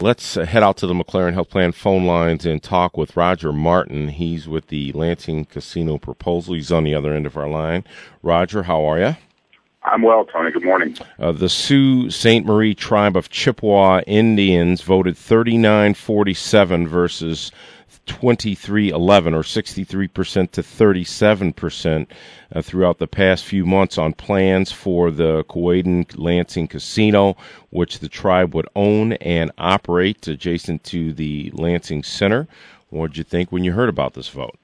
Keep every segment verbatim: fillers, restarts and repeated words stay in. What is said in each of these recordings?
let's uh, head out to the McLaren Health Plan phone lines and talk with Roger Martin. He's with the Lansing Casino Proposal. He's on the other end of our line. Roger, how are you? I'm well, Tony. Good morning. Uh, the Sault Ste. Marie Tribe of Chippewa Indians voted thirty-nine forty-seven versus twenty-three eleven, or sixty-three percent to thirty-seven percent uh, throughout the past few months on plans for the Keewaydin Lansing Casino, which the tribe would own and operate adjacent to the Lansing Center. What did you think when you heard about this vote?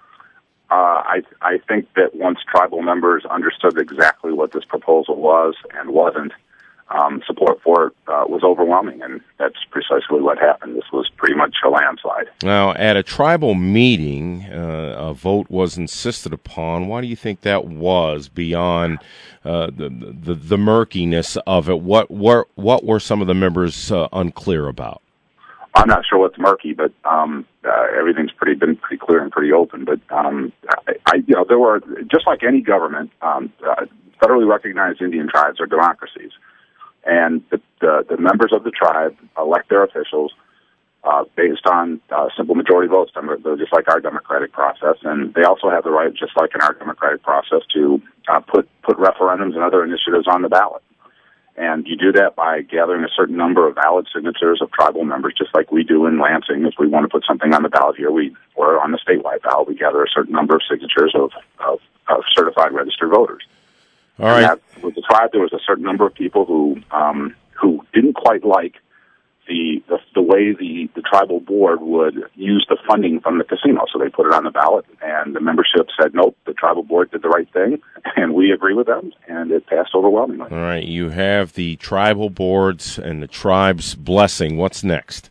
Uh, I, I think that once tribal members understood exactly what this proposal was and wasn't, um, support for it uh, was overwhelming, and that's precisely what happened. This was pretty much a landslide. Now, at a tribal meeting, uh, a vote was insisted upon. Why do you think that was beyond uh, the, the the murkiness of it? What were what were some of the members uh, unclear about? I'm not sure what's murky, but um, uh, everything's pretty been pretty clear and pretty open. But um, I, I, you know, there were, just like any government, um, uh, federally recognized Indian tribes are democracies, and the, the, the members of the tribe elect their officials uh, based on uh, simple majority votes, just like our democratic process. And they also have the right, just like in our democratic process, to uh, put put referendums and other initiatives on the ballot. And you do that by gathering a certain number of valid signatures of tribal members, just like we do in Lansing. If we want to put something on the ballot here, we or on the statewide ballot, we gather a certain number of signatures of, of, of certified registered voters. All right. And that, with the tribe, there was a certain number of people who um, who didn't quite like the, the the way the, the tribal board would use the funding from the casino. So they put it on the ballot, and the membership said, nope, the tribal board did the right thing, and we agree with them, and it passed overwhelmingly. All right, you have the tribal boards and the tribe's blessing. What's next?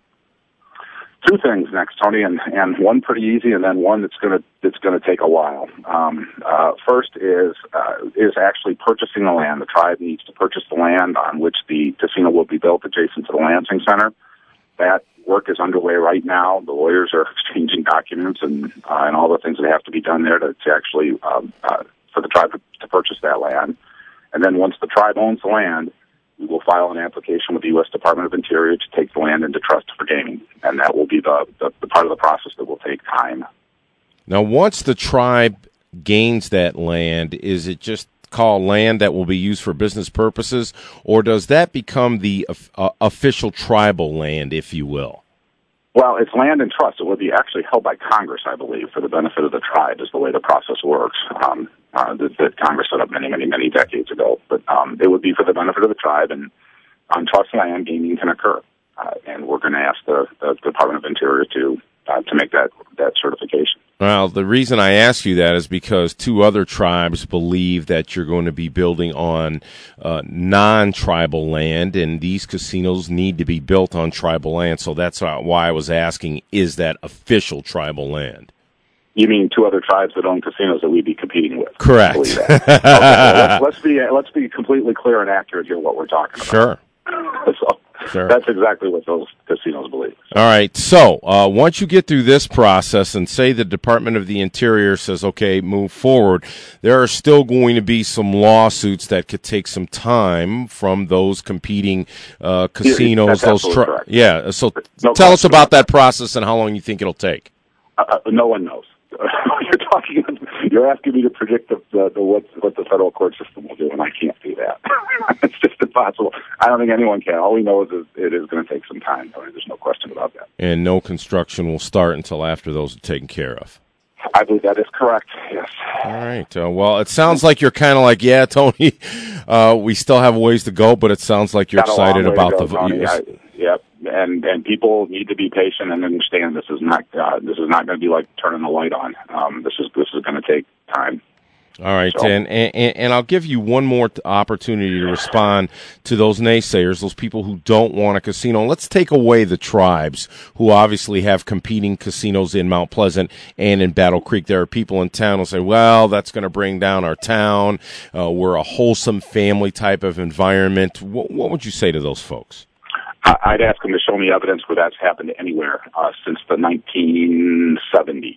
Two things next, Tony, and, and one pretty easy, and then one that's going to that's going to take a while. Um, uh, first is uh, is actually purchasing the land. The tribe needs to purchase the land on which the casino will be built adjacent to the Lansing Center. That work is underway right now. The lawyers are exchanging documents and uh, and all the things that have to be done there to, to actually um, uh, for the tribe to, to purchase that land. And then once the tribe owns the land, we will file an application with the U S Department of Interior to take the land into trust for gaming, and that will be the, the, the part of the process that will take time. Now, once the tribe gains that land, is it just called land that will be used for business purposes, or does that become the uh, official tribal land, if you will? Well, it's land in trust. It will be actually held by Congress, I believe, for the benefit of the tribe, is the way the process works. Um, uh, that, that Congress set up many, many, many decades ago. But um, it would be for the benefit of the tribe, and on trust land, gaming can occur. Uh, and we're going to ask the, the Department of Interior to uh, to make that, that certification. Well, the reason I ask you that is because two other tribes believe that you're going to be building on uh, non-tribal land, and these casinos need to be built on tribal land. So that's why I was asking, is that official tribal land? You mean two other tribes that own casinos that we'd be competing with? Correct. Okay, well, let's, let's be let's be completely clear and accurate here what we're talking about. Sure. So, Sure. That's exactly what those casinos believe. All right. So uh, once you get through this process and say the Department of the Interior says, okay, move forward, there are still going to be some lawsuits that could take some time from those competing uh, casinos. That's those correct. Yeah. So no tell us about that process and how long you think it'll take. Uh, no one knows. You're talking. You're asking me to predict the, the, the what what the federal court system will do, and I can't do that. It's just impossible. I don't think anyone can. All we know is it is going to take some time. There's no question about that. And no construction will start until after those are taken care of. I believe that is correct. Yes. All right. Uh, well, it sounds like you're kind of like, yeah, Tony. Uh, we still have a ways to go, but it sounds like you're Got excited about go, the. Tony. I, yep. And and people need to be patient and understand this is not uh, this is not going to be like turning the light on. Um, this is this is going to take time. All right, so. and, and and I'll give you one more opportunity to respond to those naysayers, those people who don't want a casino. Let's take away the tribes who obviously have competing casinos in Mount Pleasant and in Battle Creek. There are people in town who say, well, that's going to bring down our town. Uh, we're a wholesome family type of environment. What, what would you say to those folks? I'd ask them to show me evidence where that's happened anywhere uh, since the nineteen seventies.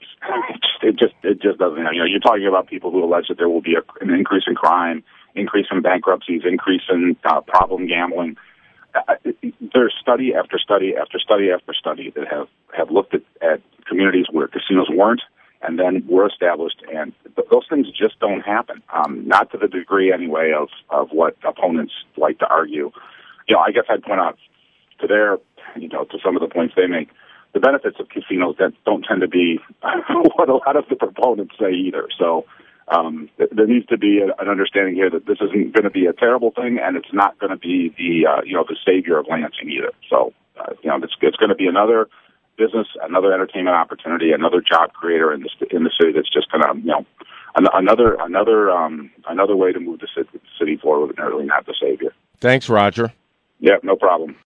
It just, it just doesn't. You know, you're talking about people who allege that there will be a, an increase in crime, increase in bankruptcies, increase in uh, problem gambling, uh, there's study after study after study after study that have, have looked at, at communities where casinos weren't and then were established, and th- those things just don't happen, um, not to the degree, anyway, of, of what opponents like to argue. You know, I guess I'd point out to their, you know, to some of the points they make, the benefits of casinos that don't tend to be what a lot of the proponents say either. So um, th- there needs to be a, an understanding here that this isn't going to be a terrible thing, and it's not going to be the uh, you know the savior of Lansing either. So uh, you know, it's it's going to be another business, another entertainment opportunity, another job creator in the in the city. That's just going to you know an- another another um, another way to move the city, city forward, and really not the savior. Thanks, Roger. Yeah, no problem.